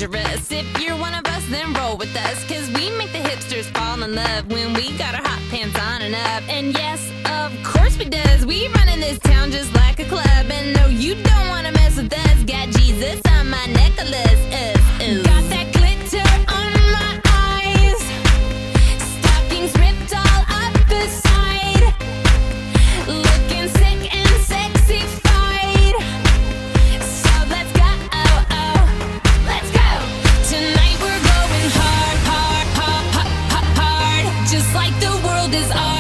dangerous. If you're one of us, then roll with us, 'cause we make the hipsters fall in love when we got our hot pants on and up. And yes, of course we does. We run in this town just like a club. And no, you don't wanna mess with us. Got Jesus on my necklace. Got that glitter on my eyes. Stockings ripped all up the side. Looking sick and sexy-fied. So let's go, let's go. Tonight we're going hard, hard, hard, hard, hard. Just like the world is ours.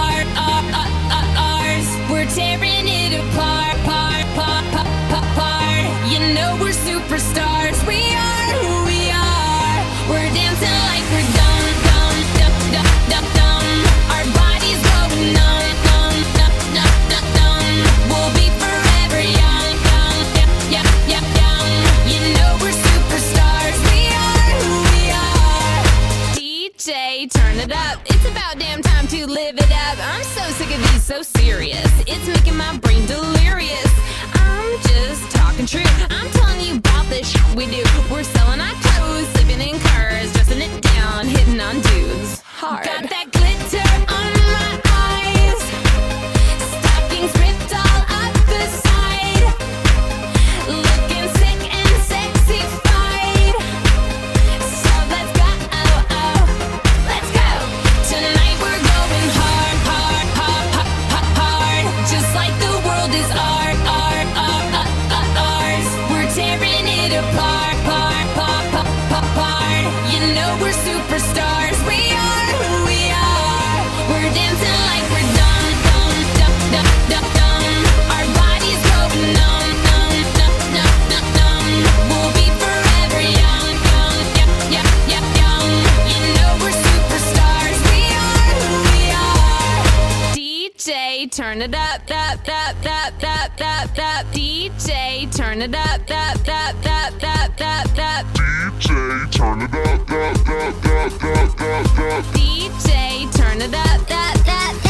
We're tearing it apart, part. You know we're superstars. We are who we are. We're dancing like we're dumb. Our bodies go numb. We'll be forever young. You know we're superstars. We are who we are. DJ, turn it up. It's about damn time to live it up. I'm so sick of these so serious. It's making my brain delirious. I'm just talking true. I'm telling you about this shit we do. We're selling our clothes, sleeping in cars, dressing it down, hitting on dudes hard. Got that glitter on my eyes. Stockings ripped all up the side. Looking sick and sexy-fied. So let's go, let's go. Tonight we're going hard, hard, hard, hard, hard. Just like the world is ours. We're tearing it apart, part. You know we're superstars. We are who we are. We're dancing like we're dumb. Our bodies go numb. We'll be forever young. You know we're superstars. We are who we are. DJ, turn it up. DJ, turn it up. DJ, turn it up. DJ, turn it up.